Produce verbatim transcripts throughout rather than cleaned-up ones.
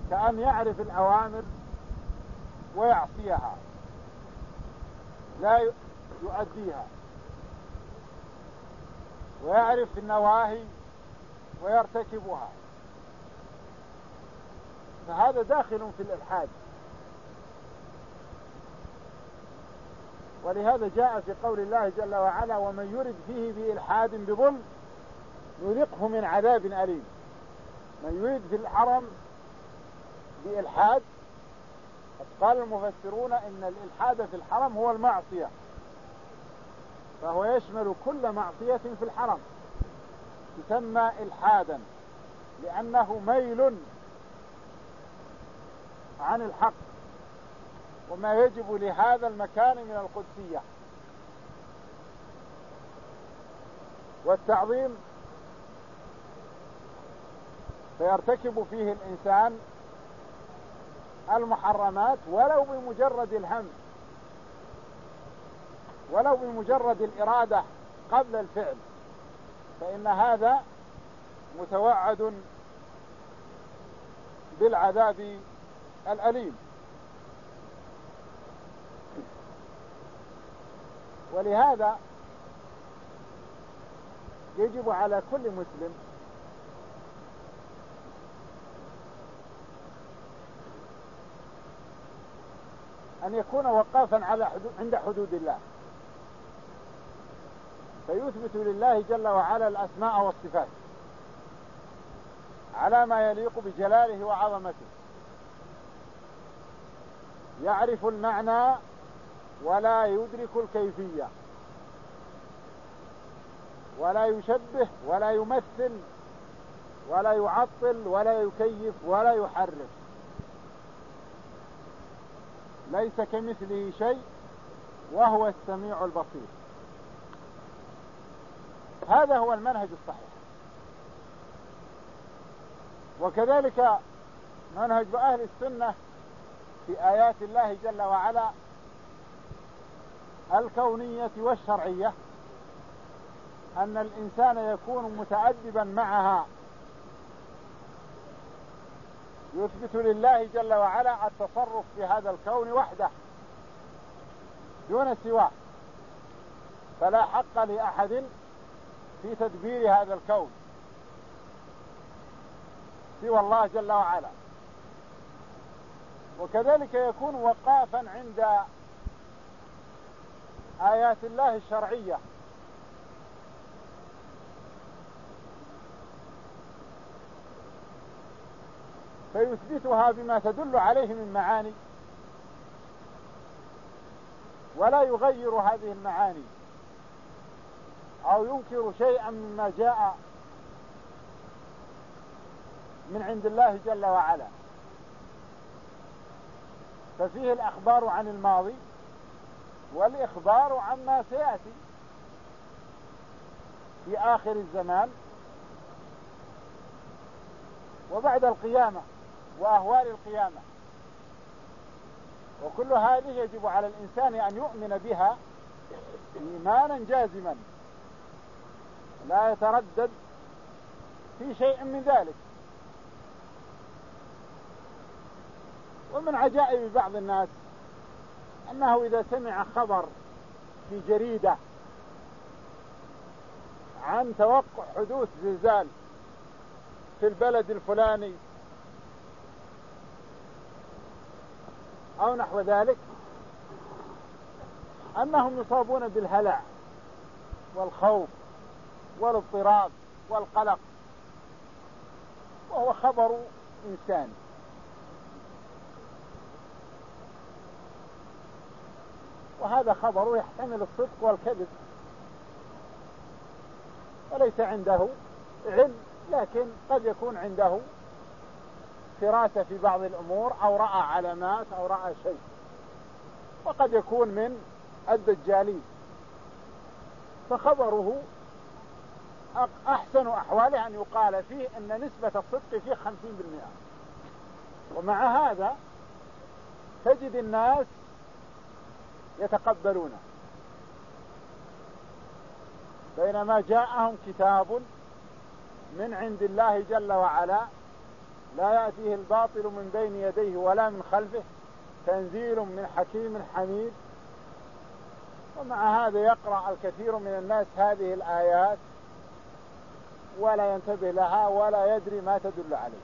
كأن يعرف الأوامر ويعصيها، لا يؤديها، ويعرف النواهي ويرتكبها، فهذا داخل في الإلحاد. ولهذا جاء في قول الله جل وعلا: ومن يرد فيه بإلحاد بظلم نذقه من عذاب أليم. من يريد في الحرم بإلحاد، قال المفسرون إن الإلحاد في الحرم هو المعصية، فهو يشمل كل معصية في الحرم تسمى إلحادا، لأنه ميل عن الحق وما يجب لهذا المكان من القدسية والتعظيم، فيرتكب فيه الإنسان المحرمات ولو بمجرد الهم، ولو بمجرد الإرادة قبل الفعل، فإن هذا متوعد بالعذاب الأليم. ولهذا يجب على كل مسلم أن يكون وقافا على حدود عند حدود الله، فيثبت لله جل وعلا الأسماء والصفات على ما يليق بجلاله وعظمته، يعرف المعنى ولا يدرك الكيفية، ولا يشبه ولا يمثل ولا يعطل ولا يكيف ولا يحرف، ليس كمثله شيء وهو السميع البصير. هذا هو المنهج الصحيح. وكذلك منهج أهل السنة في آيات الله جل وعلا الكونية والشرعية أن الإنسان يكون متأدبا معها، يثبت لله جل وعلا التصرف في هذا الكون وحده دون سواه، فلا حق لأحد في تدبير هذا الكون سوى الله جل وعلا. وكذلك يكون وقافا عند آيات الله الشرعية، فيثبتها بما تدل عليه من معاني، ولا يغير هذه المعاني أو ينكر شيئا مما جاء من عند الله جل وعلا. ففيه الأخبار عن الماضي والإخبار عما سيأتي في آخر الزمان وبعد القيامة وأهوال القيامة، وكل هذه يجب على الإنسان أن يؤمن بها إيمانا جازما لا يتردد في شيء من ذلك. ومن عجائب بعض الناس أنه إذا سمع خبر في جريدة عن توقع حدوث زلزال في البلد الفلاني أو نحو ذلك، أنهم يصابون بالهلع والخوف والاضطراب والقلق، وهو خبر إنساني. وهذا خبر يحتمل الصدق والكذب، وليس عنده علم، لكن قد يكون عنده فراسة في بعض الأمور أو رأى علامات أو رأى شيء، وقد يكون من الدجالين، فخبره أحسن أحواله أن يقال فيه أن نسبة الصدق فيه خمسين بالمئة. ومع هذا تجد الناس يتقبلونه، بينما جاءهم كتاب من عند الله جل وعلا لا يأتيه الباطل من بين يديه ولا من خلفه تنزيل من حكيم حميد. ومع هذا يقرأ الكثير من الناس هذه الآيات ولا ينتبه لها ولا يدري ما تدل عليه،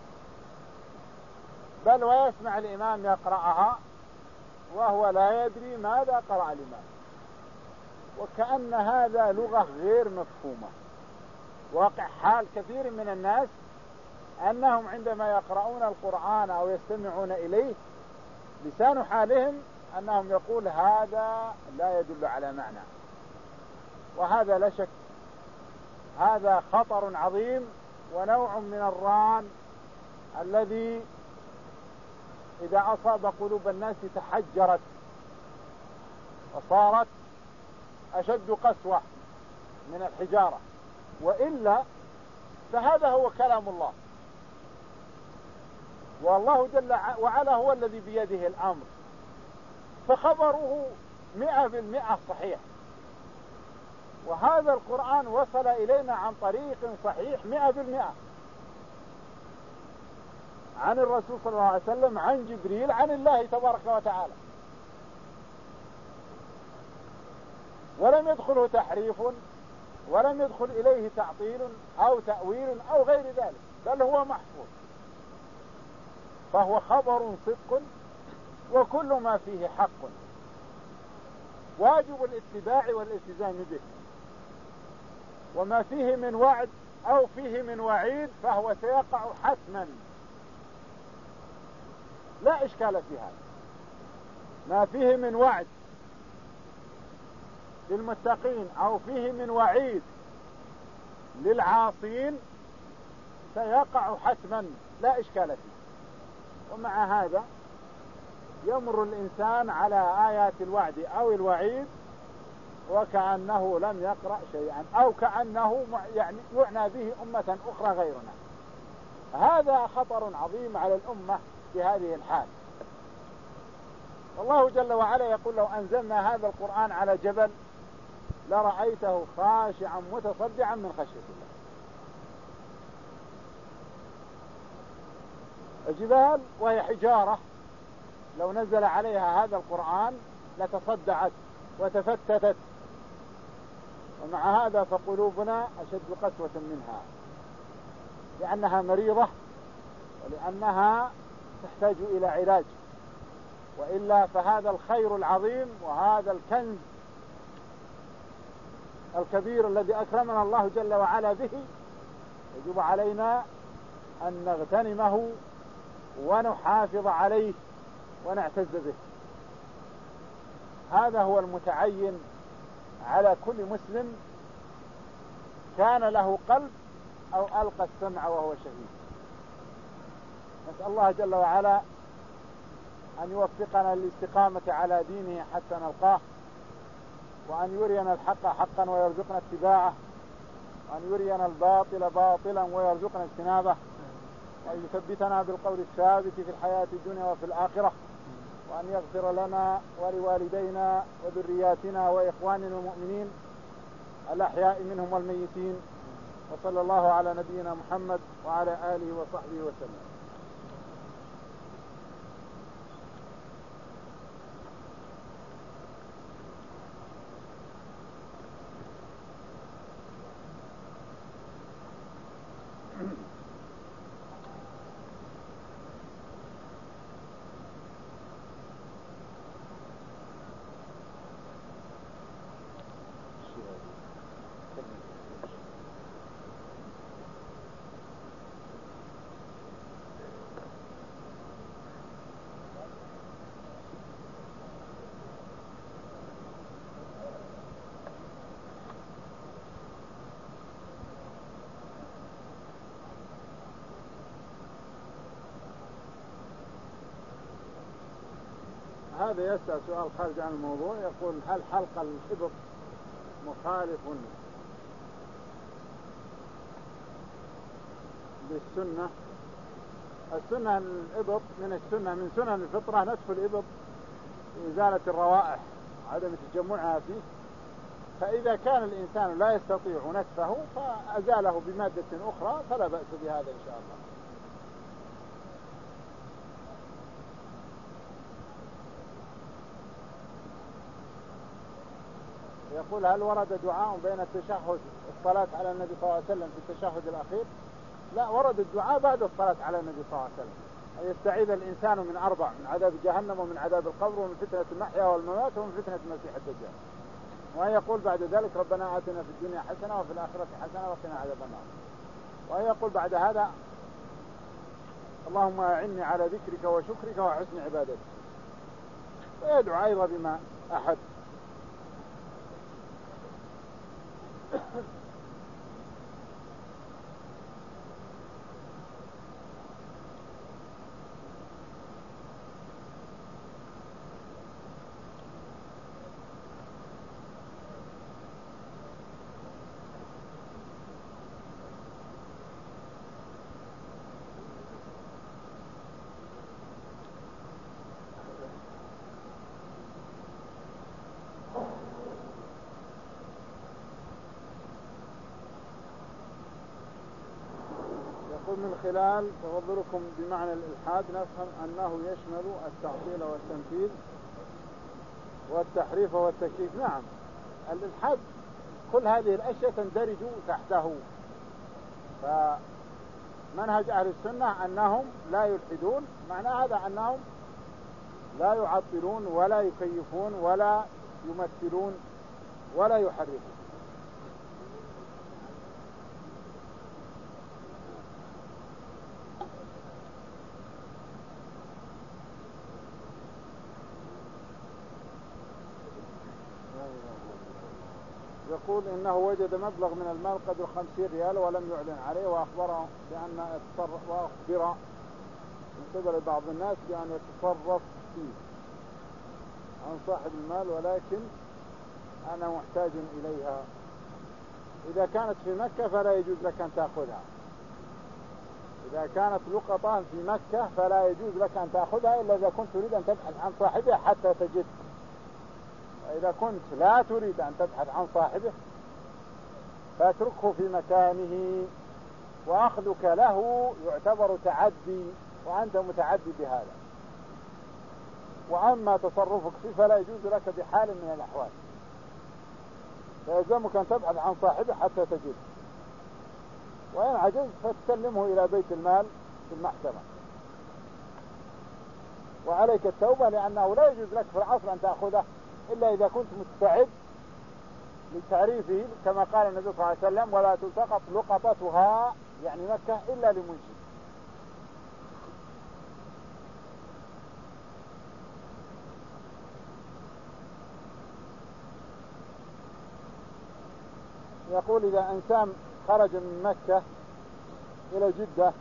بل ويسمع الإمام يقرأها وهو لا يدري ماذا قرأ الإمام، وكأن هذا لغة غير مفهومة. واقع حال كثير من الناس أنهم عندما يقرؤون القرآن أو يستمعون إليه لسان حالهم أنهم يقول هذا لا يدل على معنى، وهذا لا شك هذا خطر عظيم ونوع من الران الذي إذا أصاب قلوب الناس تحجرت وصارت أشد قسوة من الحجارة، وإلا فهذا هو كلام الله، والله جل وعلا هو الذي بيده الأمر، فخبره مئة بالمئة صحيح. وهذا القرآن وصل إلينا عن طريق صحيح مئة بالمئة عن الرسول صلى الله عليه وسلم عن جبريل عن الله تبارك وتعالى، ولم يدخله تحريف ولم يدخل إليه تعطيل أو تأويل أو غير ذلك، بل هو محفوظ، فهو خبر صدق وكل ما فيه حق واجب الاتباع والالتزام به، وما فيه من وعد أو فيه من وعيد فهو سيقع حتما لا إشكال في هذا. ما فيه من وعد للمتقين أو فيه من وعيد للعاصين سيقع حتما لا إشكال فيه. ومع هذا يمر الإنسان على آيات الوعد أو الوعيد وكأنه لم يقرأ شيئا، أو كأنه يعني يعنى به أمة أخرى غيرنا. هذا خطر عظيم على الأمة في هذه الحال. والله جل وعلا يقول لو أنزلنا هذا القرآن على جبل لرأيته خاشعا متصدعا من خشية الله. الجبال وهي حجارة لو نزل عليها هذا القرآن لتصدعت وتفتتت، ومع هذا فقلوبنا أشد قسوة منها لأنها مريضة ولأنها تحتاج إلى علاج، وإلا فهذا الخير العظيم وهذا الكنز الكبير الذي أكرمنا الله جل وعلا به يجب علينا أن نغتنمه ونحافظ عليه ونعتز به. هذا هو المتعين على كل مسلم كان له قلب أو ألقى السمع وهو شهيد. نسأل الله جل وعلا أن يوفقنا للاستقامة على دينه حتى نلقاه، وأن يرينا الحق حقا ويرزقنا اتباعه، وأن يرينا الباطل باطلا ويرزقنا اجتنابه، وأن يثبتنا بالقول الثابت في الحياة الدنيا وفي الآخرة، وأن يغفر لنا ولوالدينا وذرياتنا وإخواننا المؤمنين الأحياء منهم والميتين. وصلى الله على نبينا محمد وعلى آله وصحبه وسلم. هذا يسأل سؤال خارج عن الموضوع، يقول هل حلق الإبط مخالف بالسنة؟ السنة الإبط من السنة من سنن الفطرة نتف الإبط لإزالة الروائح عدم تجمعها فيه، فإذا كان الإنسان لا يستطيع نتفه فأزاله بمادة أخرى فلا بأس بهذا إن شاء الله. يقول هل ورد دعاء بين التشهد الصلاة على النبي صلى الله عليه وسلم في التشهد الأخير؟ لا، ورد الدعاء بعد الصلاة على النبي صلى الله عليه وسلم، أن يستعيذ الإنسان من أربع: من عذاب جهنم، ومن عذاب القبر، ومن فتنة المحيا والممات، ومن فتنة المسيح الدجال. وأن يقول بعد ذلك ربنا آتنا في الدنيا حسنة وفي الآخرة حسنة وقنا عذاب النار. وأن يقول بعد هذا اللهم أعني على ذكرك وشكرك وحسن عبادتك. ويدعو أيضا بما أحد. من خلال تفضلكم بمعنى الإلحاد نفهم أنه يشمل التعطيل والتنفيذ والتحريف والتكييف. نعم، الإلحاد كل هذه الأشياء تندرج تحته. فمنهج أهل السنة أنهم لا يلحدون، معنى هذا أنهم لا يعطلون ولا يكيفون ولا يمثلون ولا يحرفون. يقول إنه وجد مبلغ من المال قدر خمسين ريال ولم يعلن عليه، وأخبره بأن يتصرف وأخبر من قبل بعض الناس بأن يتصرف فيه عن صاحب المال، ولكن أنا محتاج إليها. إذا كانت في مكة فلا يجوز لك أن تأخذها. إذا كانت لقطة في مكة فلا يجوز لك أن تأخذها إلا إذا كنت تريد أن تبحث عن صاحبها حتى تجد. وإذا كنت لا تريد أن تبحث عن صاحبه فاتركه في مكانه، وأخذك له يعتبر تعدي، وأنت متعدي بهذا. وأما تصرفك فيه فلا يجوز لك بحال من الأحوال، فيلزمك أن تبحث عن صاحبه حتى تجد، وإن عجزت فتسلمه إلى بيت المال في المحكمة. وعليك التوبة، لأنه لا يجوز لك في العصر أن تأخذه إلا إذا كنت مستعد لتعريفه، كما قال النبي صلى الله عليه وسلم: ولا تلتقط لقطتها يعني مكة إلا لمنشد. يقول إذا إنسان خرج من مكة إلى جدة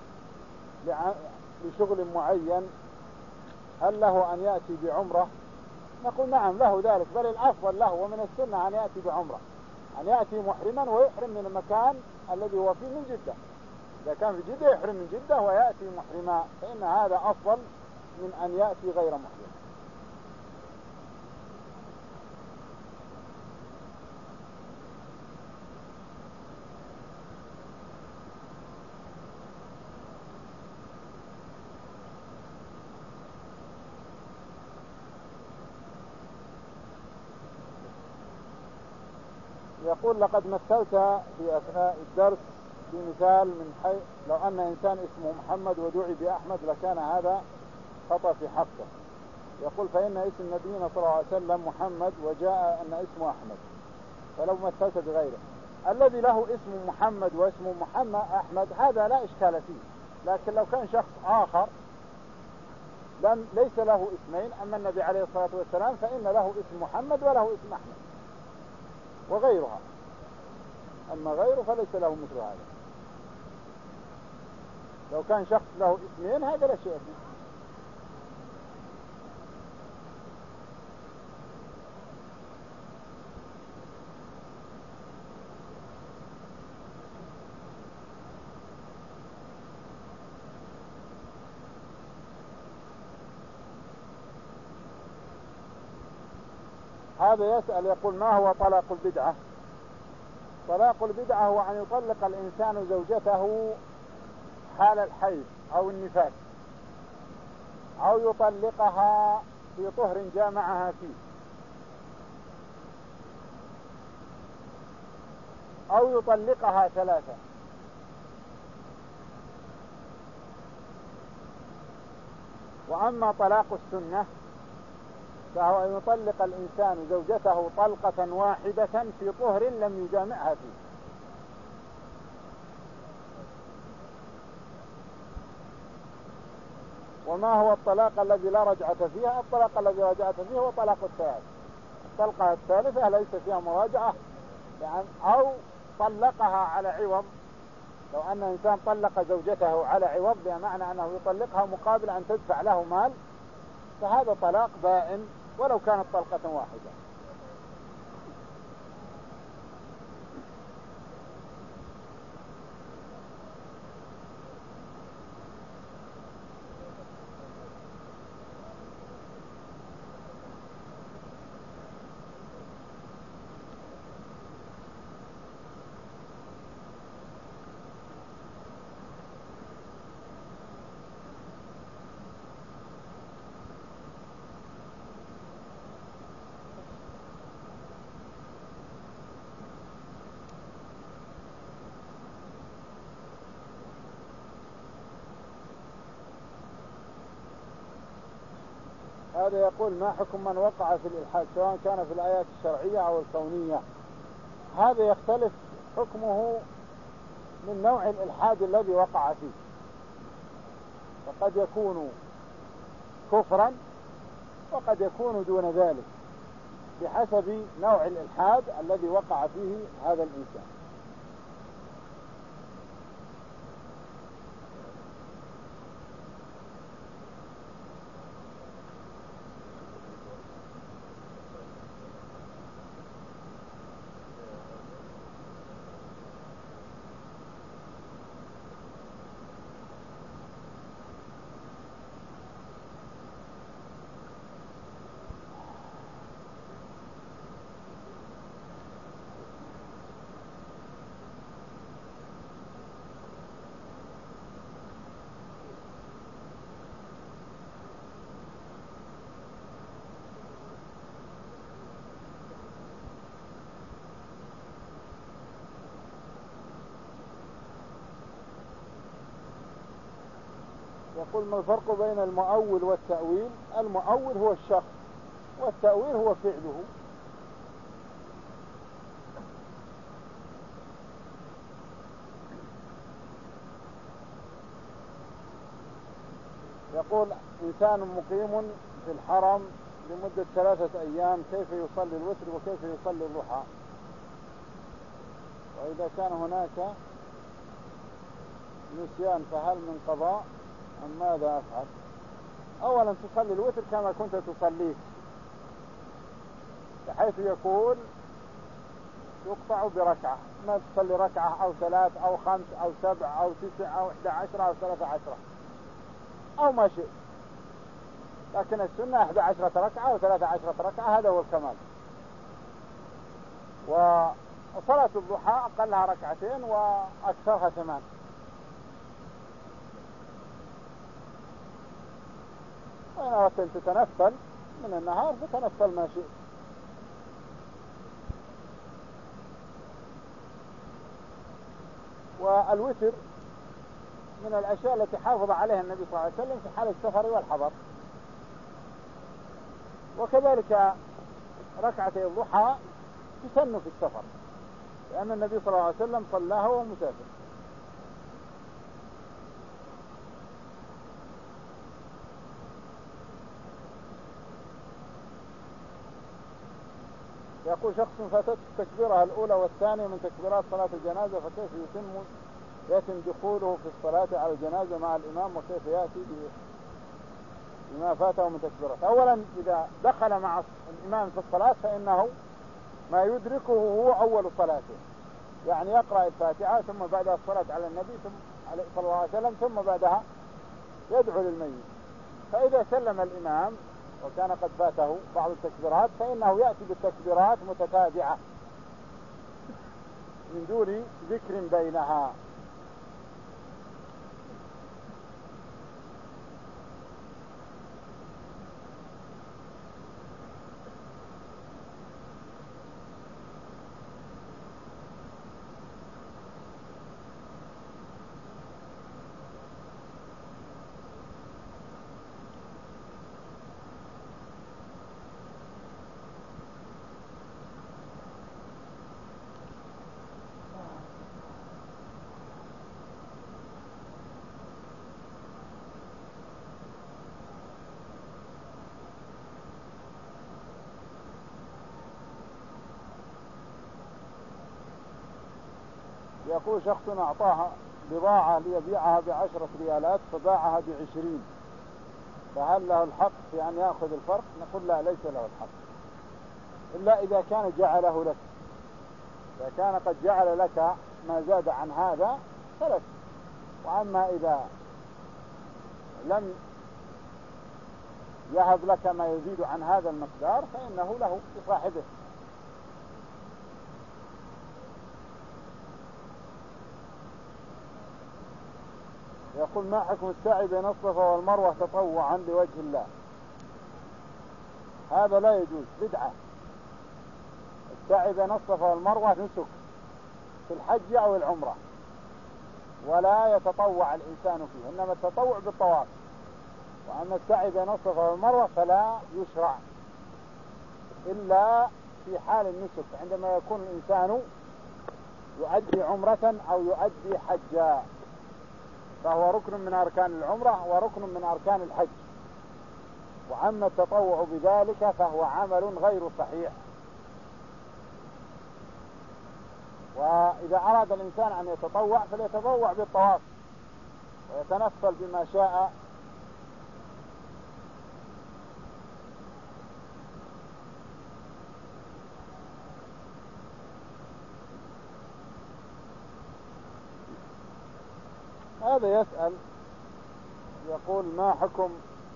لشغل معين هل له أن يأتي بعمرة؟ نقول نعم له ذلك، بل الأفضل له ومن السنة أن يأتي بعمرة، أن يأتي محرما ويحرم من المكان الذي هو فيه من جدة. إذا كان في جدة يحرم من جدة ويأتي محرما، فإن هذا أفضل من أن يأتي غير محرم. يقول لقد مثلت في أثناء الدرس بمثال من حي لو أن إنسان اسمه محمد ودعي بأحمد لكان هذا خطأ في حقه. يقول فإن اسم نبينا صلى الله عليه وسلم محمد وجاء أن اسمه أحمد، فلو مثلت بغيره الذي له اسم محمد واسمه محمد أحمد هذا لا إشكال فيه. لكن لو كان شخص آخر لم ليس له اسمين، أما النبي عليه الصلاة والسلام فإن له اسم محمد وله اسم أحمد وغيرها، أما غيره فليس له مثل هذا. لو كان شخص له اسمين هذا لا شيء فيه. هذا يسأل يقول ما هو طلاق البدعة؟ طلاق البدعة هو أن يطلق الإنسان زوجته حال الحيض أو النفاس، أو يطلقها في طهر جامعها فيه، أو يطلقها ثلاثة. وأما طلاق السنة فهو أن يطلق الإنسان زوجته طلقة واحدة في طهر لم يجامعها فيه. وما هو الطلاق الذي لا رجعة فيها؟ الطلاق الذي رجعت فيه هو طلاق الثالث. الطلقة الثالثة ليس فيها مراجعة، يعني أو طلقها على عوض. لو أن إنسان طلق زوجته على عوض بمعنى أنه يطلقها مقابل أن تدفع له مال، فهذا طلاق بائن ولو كانت طلقة واحدة. هذا يقول: ما حكم من وقع في الإلحاد سواء كان في الآيات الشرعية أو الكونية؟ هذا يختلف حكمه من نوع الإلحاد الذي وقع فيه، فقد يكون كفرا وقد يكون دون ذلك بحسب نوع الإلحاد الذي وقع فيه هذا الإنسان. يقول: ما الفرق بين المؤول والتأويل؟ المؤول هو الشخص والتأويل هو فعله. يقول: إنسان مقيم في الحرم لمدة ثلاثة أيام كيف يصلي الوتر وكيف يصلي الضحى؟ وإذا كان هناك نسيان فهل من قضاء أم ماذا أفعل؟ أولا تصلي الوتر كما كنت تصليه، بحيث يكون يقطع بركعة، ما تصلي ركعة أو ثلاث أو خمس أو سبع أو تسع أو إحدى عشرة أو ثلاثة عشرة أو ما شئت، لكن السنة إحدى عشرة ركعة أو ثلاثة عشرة ركعة، هذا هو الكمال. وصلاة الضحى أقلها ركعتين وأكثرها ثمان. وإن أردت أن تتنفل من النهار فتنفل ما شئت. والوتر من الأشياء التي حافظ عليها النبي صلى الله عليه وسلم في حال السفر والحضر، وكذلك ركعتي الضحى تسن في السفر، لأن النبي صلى الله عليه وسلم صلاها وهو مسافر. يقول: شخص فاتت تكبيرها الأولى والثانية من تكبيرات صلاة الجنازة، فكيف يتم يتم دخوله في الصلاة على الجنازة مع الإمام، وكيف يأتي بما فاته من تكبيرات؟ أولا إذا دخل مع الإمام في الصلاة فإنه ما يدركه هو أول صلاته، يعني يقرأ الفاتحة ثم بعدها الصلاة على النبي صلى الله عليه وسلم ثم بعدها يدعو للميت. فإذا سلم الإمام وكان قد فاته بعض التكبيرات فإنه يأتي بالتكبيرات متتابعة من دون ذكر بينها. يقول شخص أعطاها بضاعة ليبيعها بعشرة ريالات فباعها بعشرين، فهل له الحق في أن يأخذ الفرق؟ نقول لا، ليس له الحق إلا إذا كان جعله لك. إذا كان قد جعل لك ما زاد عن هذا فلك، وأما إذا لم يهب لك ما يزيد عن هذا المقدار فإنه له لصاحبه. يقول ما حكم السعي بين الصفا والمروة تطوعا لوجه الله؟ هذا لا يجوز، بدعة. السعي بين الصفا والمروة نسك في الحج أو العمرة، ولا يتطوع الإنسان فيه، إنما التطوع بالطواف. وأما السعي بين الصفا والمروة فلا يشرع إلا في حال النسك، عندما يكون الإنسان يؤدي عمرة أو يؤدي حجا، فهو ركن من أركان العمرة وركن من أركان الحج. وأما التطوع بذلك فهو عمل غير صحيح. وإذا أراد الإنسان أن يتطوع فليتطوع بالطواف ويتنفل بما شاء. هذا يسأل يقول ما حكم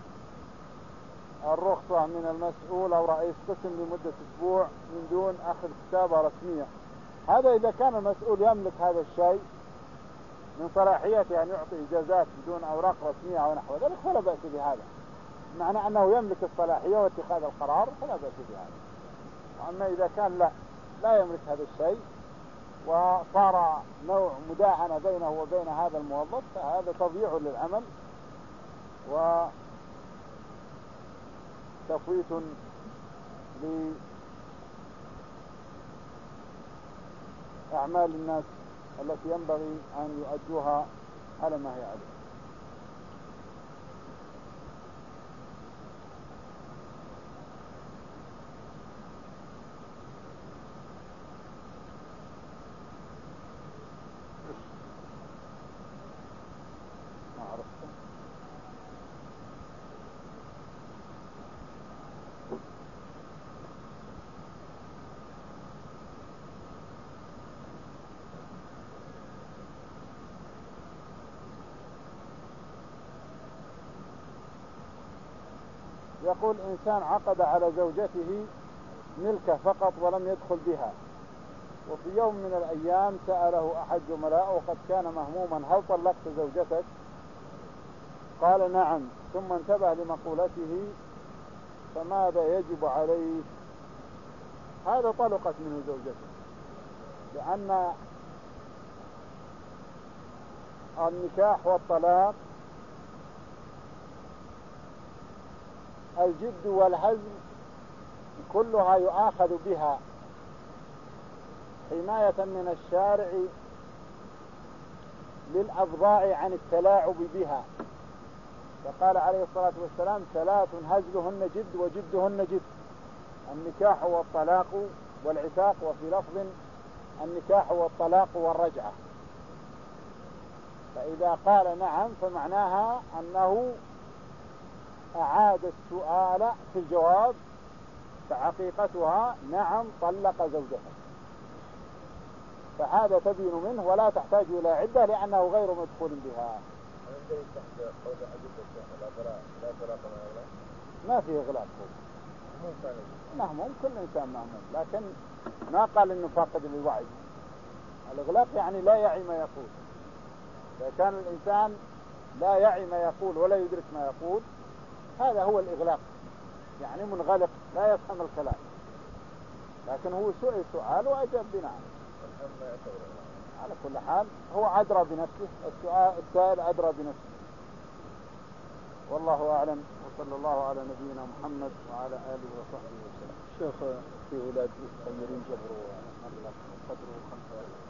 الرخصة من المسؤول أو رئيس قسم لمدة أسبوع من دون أخذ كتابة رسمية؟ هذا إذا كان المسؤول يملك هذا الشيء من صلاحيته أن يعطي إجازات بدون أوراق رسمية أو نحو ذلك فلا بأس بهذا، معنى أنه يملك الصلاحية واتخاذ القرار فلا بأس بهذا. وأما إذا كان لا لا يملك هذا الشيء وصار نوع مداهنة بينه وبين هذا الموظف فهذا تضييع للعمل وتفويت لأعمال الناس التي ينبغي أن يؤدوها على ما هي عليه. يقول إنسان عقد على زوجته ملكة فقط ولم يدخل بها، وفي يوم من الأيام سأله أحد زملائه وقد كان مهموما هل طلقت زوجتك؟ قال نعم، ثم انتبه لمقولته فماذا يجب عليه؟ هذا طلقت منه زوجته، لأن النكاح والطلاق الجد والهزل كلها يؤاخذ بها حماية من الشارع للأبضاع عن التلاعب بها. فقال عليه الصلاة والسلام ثلاث هزلهن جد وجدهن جد، النكاح والطلاق والعتاق، وفي لفظ النكاح والطلاق والرجعة. فإذا قال نعم فمعناها أنه أعاد السؤال في الجواب، فحقيقتها نعم طلق زوجته، فهذا تبين منه ولا تحتاج إلى عدة لأنه غير مدخول بها. ما فيه إغلاق، مهموم، كل إنسان مهموم، لكن ما قال إنه فاقد للوعي. الإغلاق يعني لا يعي ما يقول. إذا كان الإنسان لا يعي ما يقول ولا يدرك ما يقول هذا هو الإغلاق، يعني منغلق لا يفهم الكلام، لكن هو سئل سؤال وأجاب بناء. على كل حال هو أدرى بنفسه، السؤال السائل أدرى بنفسه، والله أعلم. وصلى الله على نبينا محمد وعلى آله وصحبه وسلم. شيخ في أولاد مستمرين جبروا مبلغ قدره خمسة وعشرين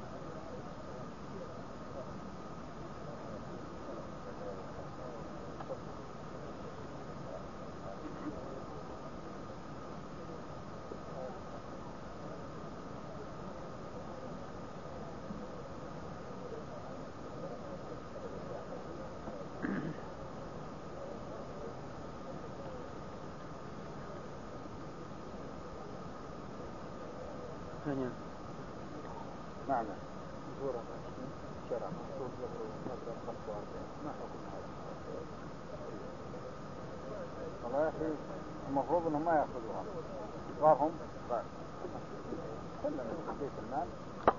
ثمانية. نعم. والله يا أخي المفروض أنهم ما يأخذوها. صارهم كلهم في بيت المال